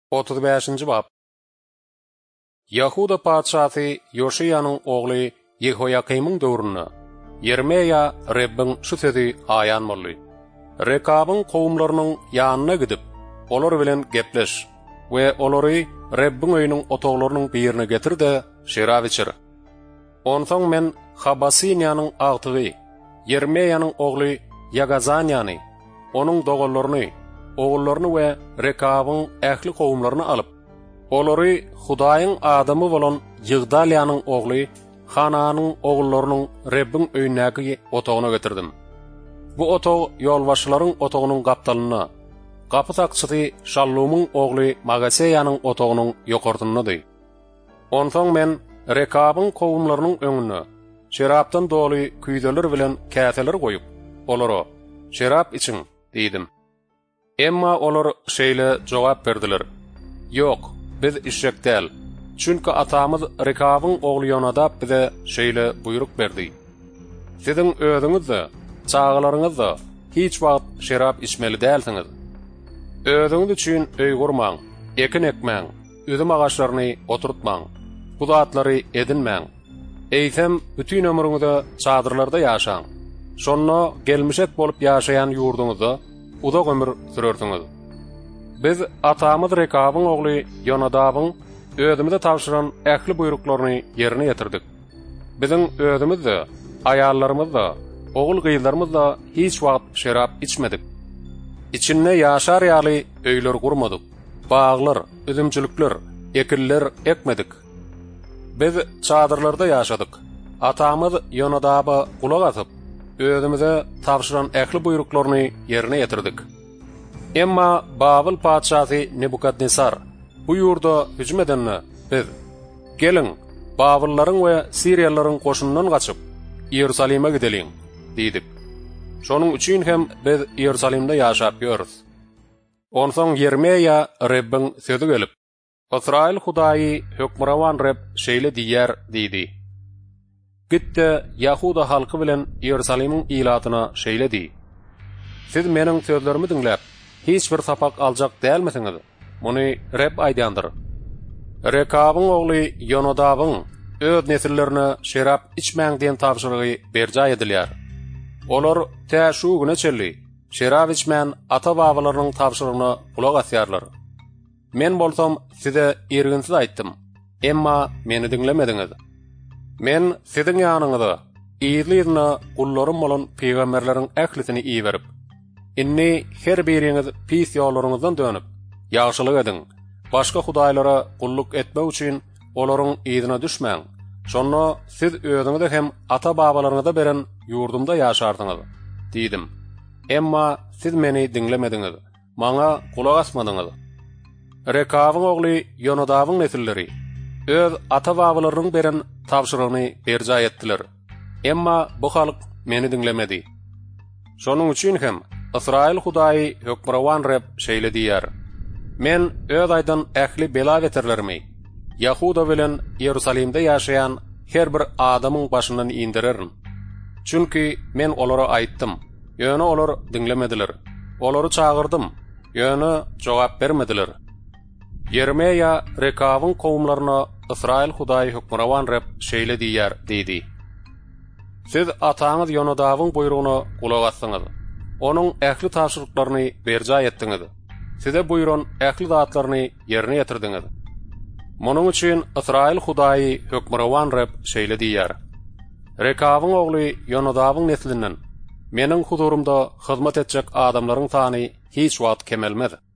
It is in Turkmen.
35-nji bab. Yahuda padşahy Yoşiyanyň ogly Yehoyakymyň döwründe Yermeya Rebbin şu sözi aýan boldy. Rekabyň kowumlarynyň ýanyna gidip, olar bilen gepleş we olary Rebbin öýüniň otoglarynyň birine getirdi, şerap içir. Onsoň men Habasiniýanyň agtygy Yermeyanyň ogly Yagazanyany, onuň dogalaryny, oğullaryny we Rekabyň ähli kowumlaryny alyp, olary Hudaýyň adamy bolan Yigdalyanyň ogly Hananyň oğullarynyň Rebbin öýünäki otogyna getirdim. Bu otog ýolbaşçylaryň otogynyň gapdalyna, gapy takçysy Şallumyň ogly Magaseýanyň otogynyň ýokartyndy. Onsoň men Rekabyň kowumlarynyň öňüne şerapdan doly küýdeler bilen käseler goýup, olara şerap için diýdim. Emma olar şeýle jogap berdiler. Ýok, biz işek däl. Çünki atamyz Rekabyň ogly Yonadab bize şeýle buyruk berdi. Siziň özüňizde, çağalaryňyzda hiç wagt şerap içmeli dälsiňiz. Özüňiz üçin öý gurmaň, ekin ekmäň, üzüm agaçlaryny oturtmaň, bu zatlary edinmäň. Eýsem bütün ömrüňizde çadyrlarda ýaşaň. Şonno gelmişet bolup ýaşaýan ýurduňyzda uzak ömür sürersiňiz. Biz atamyz Rekabyň ogly Yonadabyň özümize tapşyran ähli buyruklaryny ýerine ýetirdik. Biziň özümizde, aýallarymyzda, ogul gyýlarymyzda hiç wagt şerap içmedik. İçinde ýaşar ýaly öýler gurmadyk. Baglar, üzümçilikler, ekiller ekmedik. Biz çadyrlarda ýaşadyk. Atamyz Yonadaba kulak asyp, özümize tapşyran ähli buyruklaryny ýerine ýetirdik. Emma Babil padşahy Nebukadnesar bu ýurda hüjüm edenle biz gelin Babillaryň we Siriýalylaryň goşundan gaçyp Ýerusalime gideliň diýdik. Şonuň üçin hem biz Ýerusalimde ýaşap ýörüs. Onsoň Yermeya Rebbin sözi gelip, Israil Hudaýy hökmrawan Rebb şeýle diýär diýdi. Gitde Yahuda halky bilen Ýerusalimiň ilatyna şeýle diýdi. Siz meniň sözlerimi dinläp, hiç bir sapak aljak dälmesiňiz. Muny Rebb aýdýandyr. Rekabyň ogly Yonadabyň öz nesillerine şerap içmäň diýen tapşyrygy berjay edilýär. Olar tä şu güne çelli şerap içmän ata-babalarynyň tapşyrygyna kulak asýarlar. Men bolsam size erginsiz aýtdym, emma meni dinlemediňiz. Men siziň ýanyňyzda ýylyna gullarym bolan peýgamberleriň ählisini iýberip, inni her biriňiz pis ýollaryňyzdan dönüp, ýagşylyk ediň. Başga hudaýlara gulluk etmek üçin olaryň ýyzyna düşmäň. Şonno siz özüňize hem ata-babalaryňyza beren ýurdumda ýaşardyňyz, diýdim. Emma siz meni dinlemediňiz, maňa kulak asmadyňyz. Rekabyň ogly Yonadabyň nesilleri öz ata-babalarynyň beren tapşyrygyny berjay etdiler. Emma bu halk meni dinlemedi. Şonuň üçin hem Israil Hudaýy hökmrawan Rebb şeýle diýär. Men öz aýdan ähli bela getirlerimi, Yahuda bilen Ýerusalimde ýaşaýan her bir adamyň başyndan indirerim. Çünki men olara aýtdym, ýöne olar dinlemediler. Olary çağırdım, ýöne jogap bermediler. Yermeya Rekabyň kowumlaryna Israil Hudaýy hökmrawan Rebb şeýle diýär diýdi. Siz ataňyz Yonadabyň buyrugyna kulak assaňyz, onuň ähli tapşyryklaryny berjay etdiňiz. Size buyuran ähli zatlaryny ýerine ýetirdiňiz. Munyň üçin Israil Hudaýy hökmrawan Rebb şeýle diýär. Rekabyň ogly Yonadabyň neslinden meniň huzurumda hyzmat etjek adamlaryň sany hiç wagt kemelmedi.